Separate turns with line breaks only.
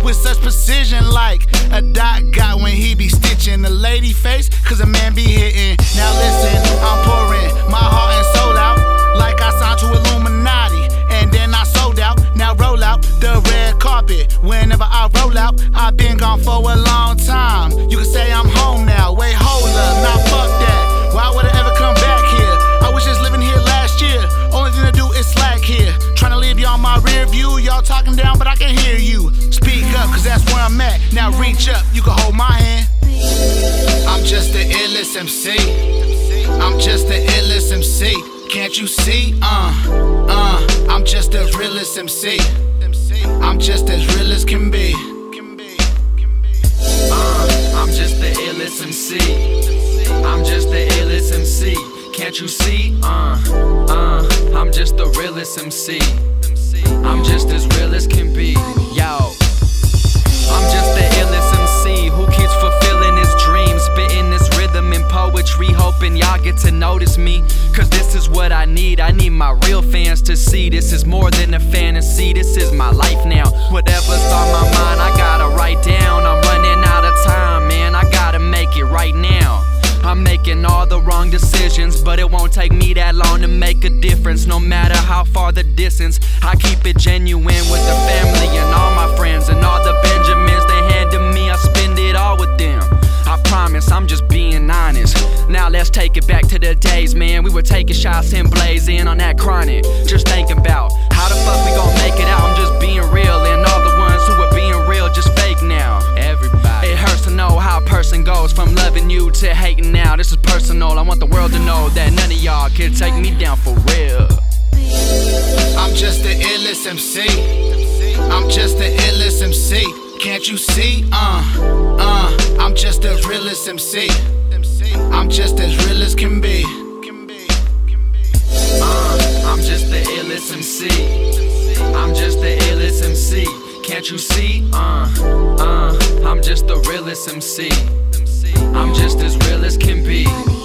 with such precision, like a dot got when he be stitching the lady face, cause a man be hitting. Now listen, I'm pouring my heart and soul out, like I signed to Illuminati, and then I sold out. Now roll out the red carpet. Whenever I roll out, I've been gone for a long time. You can say I'm home now. Wait, hold up, now fuck that. Why would I ever come back here? I was just living here last year. Only thing to do is slack here. Trying to leave y'all my rear view. Y'all talking down, but I can hear you. Speak up, cause that's where I'm at. Now reach up, you can hold my hand. I'm just the illest MC. I'm just the illest MC. Can't you see? I'm just the realest MC. I'm just as real as can be.
I'm just the illest MC. I'm just the illest MC. Can't you see? I'm just the realest MC. I'm just as real as can be. Yo, I'm just the illest MC who keeps fulfilling his dreams, spitting this rhythm and poetry, hoping y'all get to notice me. Cause this is what I need my real fans to see. This is more than a fantasy, this is my life now. Whatever's on my mind, I gotta write down. I'm running out of time, man, I gotta make it right now. I'm making all the wrong decisions, but it won't take me that long to make a difference. No matter how far the distance, I keep it genuine with the family and all my friends, and all the Benjamins they hand to me, I spend it all with them. I promise, I'm just being honest. Now let's take it back to the days, man. We were taking shots and blazing on that chronic. Just thinking about how the fuck we gon' make it out. I'm just being real, and all the ones who are being real just fake now. Everybody, it hurts to know how a person goes from loving you to hating now. This is personal, I want the world to know that none of y'all can take me down for real.
I'm just the illest MC. I'm just the illest MC. Can't you see? I'm just the realest MC. I'm just as real as can be.
I'm just the illest MC. I'm just the illest MC. Can't you see? I'm just the realest MC. I'm just as real as can be.